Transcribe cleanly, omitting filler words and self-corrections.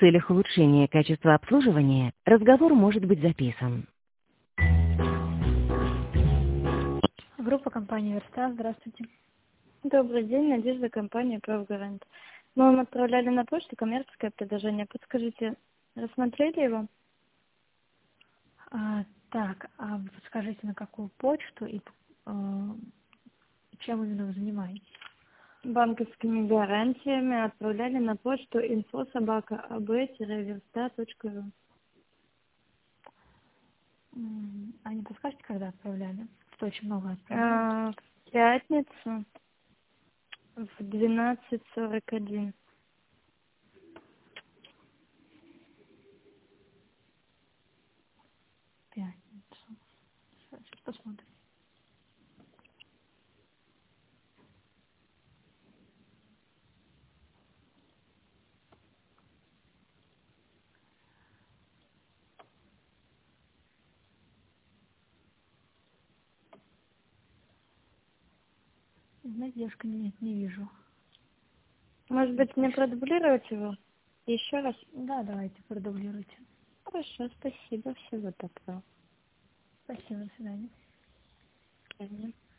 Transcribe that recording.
В целях улучшения качества обслуживания разговор может быть записан. Группа компании «Верста», здравствуйте. Добрый день, Надежда, компания «Правгарант». Мы вам отправляли на почту коммерческое предложение. Подскажите, рассмотрели его? Вы подскажите, на какую почту и чем именно вы занимаетесь? Банковскими гарантиями отправляли на почту info@ab-versta.ru. А не подскажете, когда отправляли? Что очень много отправляли. В пятницу в 12:41. Пятницу. Сейчас посмотрим. Знаете, девушка, нет, не вижу. Может быть, мне продублировать его? Еще раз? Да, давайте, продублируйте. Хорошо, спасибо. Всего доброго. Спасибо, до свидания. До свидания.